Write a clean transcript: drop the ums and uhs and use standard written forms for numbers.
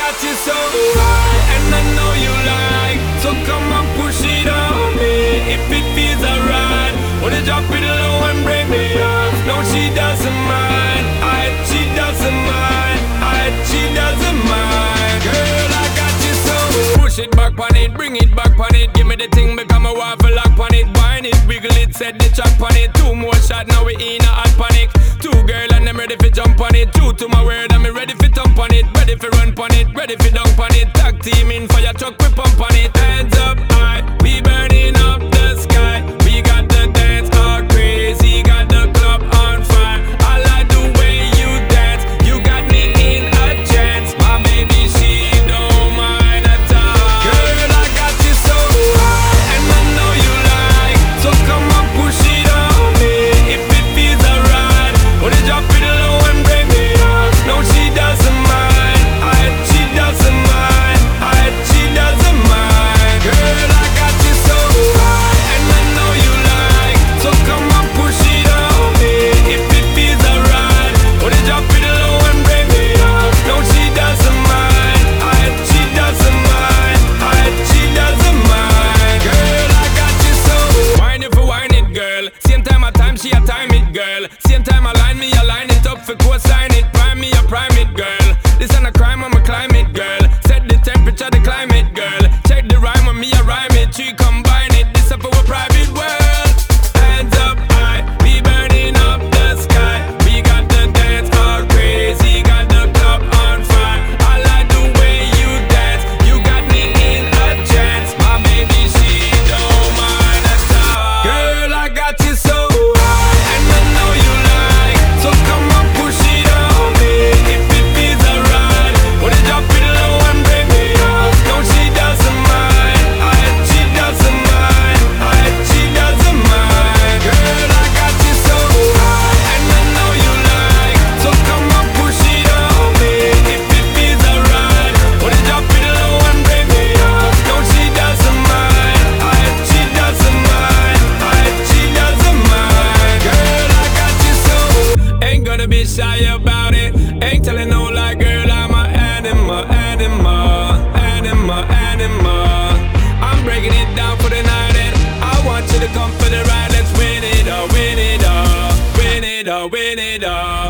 got you so high, and I know you like. So come and push it on me if it feels alright. Wanna drop it low and break me off. No, she doesn't mind. She doesn't mind. She doesn't mind. Girl, I got you so. Push it back on it, bring it back on it. Give me the thing, become a waffle lock on it. Wine it, wiggle it, set the track on it. 2 more shots, now we in a hot panic. 2 girl and I'm ready for jump on it. 2 to my word, I'm ready for thump on it. Ready for run on it, ready for dunk on it. Tag team in fire truck, we pump on it. Hands up high, we burning up the sky. We got the dance all crazy, got the club on fire. I like the way you dance, you got me in a trance. My baby, she don't mind at all. Girl, I got you so high, and I know you like. So come on, push it on me if it feels alright. Wanna drop it low and break me off. No, she doesn't mind. She doesn't mind. She doesn't mind. Girl, I got you so high, and I know you like. So come on, push it on me if it feels alright. Wanna drop it low and break me off. No, she doesn't mind. She doesn't mind. She doesn't mind. Girl, I got you so. Wine it for wine it, girl. Same time a time, she a time it, girl. Same time I line me, I line it up for co-sign it. Prime me, I prime it, girl. This ain't a crime, I'm a climate, girl. Set the temperature, the climate, girl. Check the rhyme on me, I rhyme it. She combine it, this up for a private world. Hands up high, we burning up the sky. We got the dance all crazy, got the club on fire. I like the way you dance, you got me in a trance. My baby, she don't mind at all. Girl, I got you so high, and I know you like. So come on, push it on me if it feels alright. Wanna drop it low and break me off. No, she doesn't mind. She doesn't mind. She doesn't mind. Girl, I got you so high, and I know you like. So come on, push it on me if it feels alright. Wanna drop it low and break me off. No, she doesn't mind. She doesn't mind. She doesn't mind. Girl, I got you so. Ain't gonna be shy about it. Ain't telling no lie, girl, I'm a animal, animal, animal, animal. I'm breaking it down for the night, and I want you to come for the ride. Let's win it all, win it all, win it all, win it all.